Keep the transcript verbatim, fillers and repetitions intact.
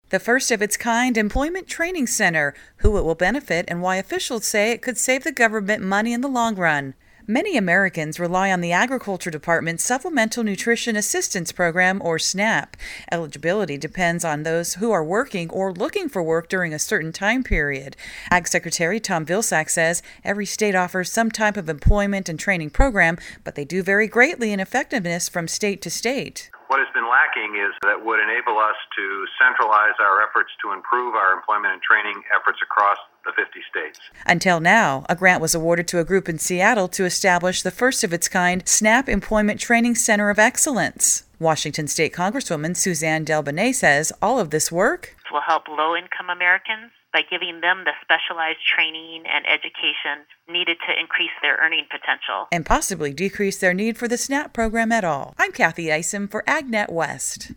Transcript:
The first of its kind employment training center, who it will benefit and why officials say it could save the government money in the long run. Many Americans rely on the Agriculture Department's Supplemental Nutrition Assistance Program, or SNAP. Eligibility depends on those who are working or looking for work during a certain time period. Ag Secretary Tom Vilsack says every state offers some type of employment and training program, but they do vary greatly in effectiveness from state to state. What has been lacking is that would enable us to centralize our efforts to improve our employment and training efforts across the fifty states. Until now, a grant was awarded to a group in Seattle to establish the first of its kind SNAP Employment Training Center of Excellence. Washington State Congresswoman Suzanne DelBene says all of this work will help low-income Americans by giving them the specialized training and education needed to increase their earning potential. And possibly decrease their need for the SNAP program at all. I'm Kathy Isom for AgNet West.